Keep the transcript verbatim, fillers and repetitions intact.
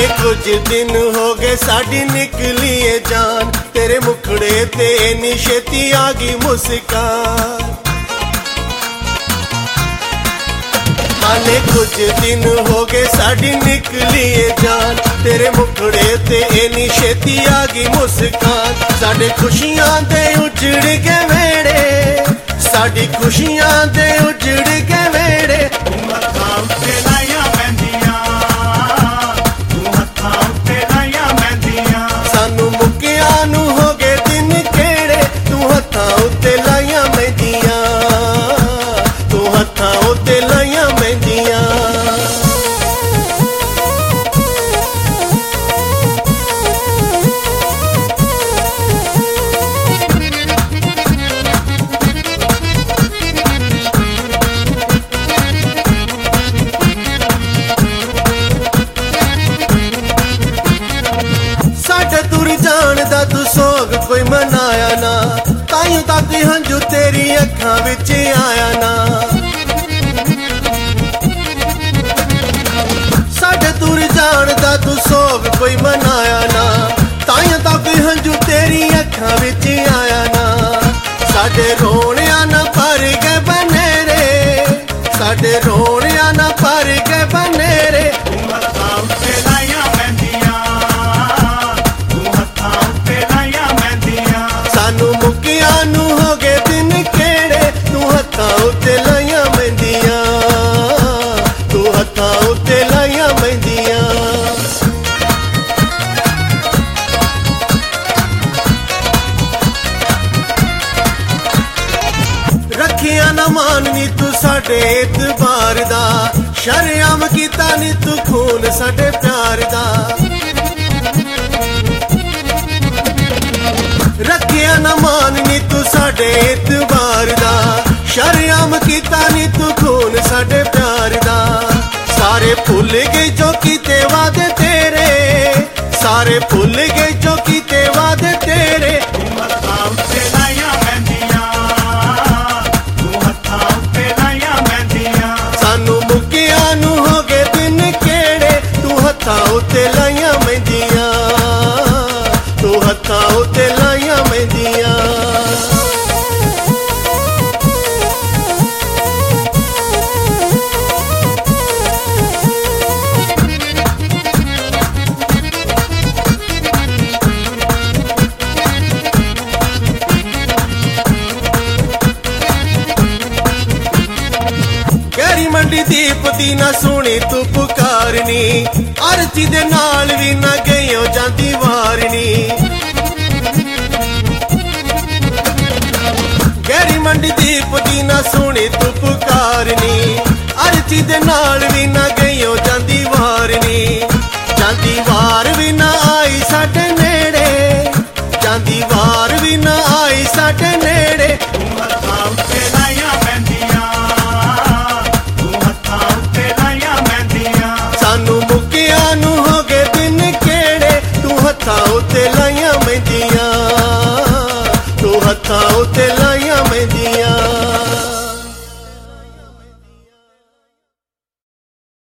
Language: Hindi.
माने कुछ दिन हो गए साड़ी निकली है जान, तेरे मुखड़े ते इन्नी छेती आ गई मुस्कान। माने कुछ दिन हो गए साड़ी निकली है जान, तेरे मुखड़े ते इन्नी छेती आ गई मुस्कान। साडे खुशियां दे उजड़ के वेड़े, साडी खुशियां दे उजड़ के वेड़े, सानू मुक्किया नू हो गए दिन केड़े, तू हत्थां उत्ते लाइयां मेहंदियां, तू हत्थां उत्ते लाइयां मेहंदियां। दा तू सोग कोई मनाया ना, ताइयों तक हंजू तेरी अखां विच आया ना। साडे तुर जान दा तू सोग कोई मनाया ना, ताइयों तक हंजू तेरी अखां विच आया ना। साडे रोणिया ना भर गए बनेरे, साडे रोणिया ना भर गए बनेरे, सानू मुक्किया नू हो गए दिन केड़े, तू हत्थां उत्ते लाइयां मेहंदियां, तू हत्थां उत्ते लाइयां मेहंदियां। रखिया ना माननी तू साडे एतबार दा, शर्म कीता नी तू खून साडे प्यार दा। रखिया ना माननी तू साडे एतबार दा, शर्म कीता नी तू खून साडे प्यार दा। सारे भुल गए जो कीते वादे तेरे, सारे भुल गए जो कीते वादे तेरे, सानू मुक्किया नू हो गए दिन केड़े, तू हत्थां उत्ते लाइयां मेहंदियां, तू हत्थां उत्ते लाइयां मेहंदियां। गहरी मंडी दीप दी ना सुनी तू पुकारनी, आरती दे नाल भी ना गईओ जांदी वारनी। गहरी मंडी दीप दी ना सुनी तू पुकारनी, आरती दे नाल भी ना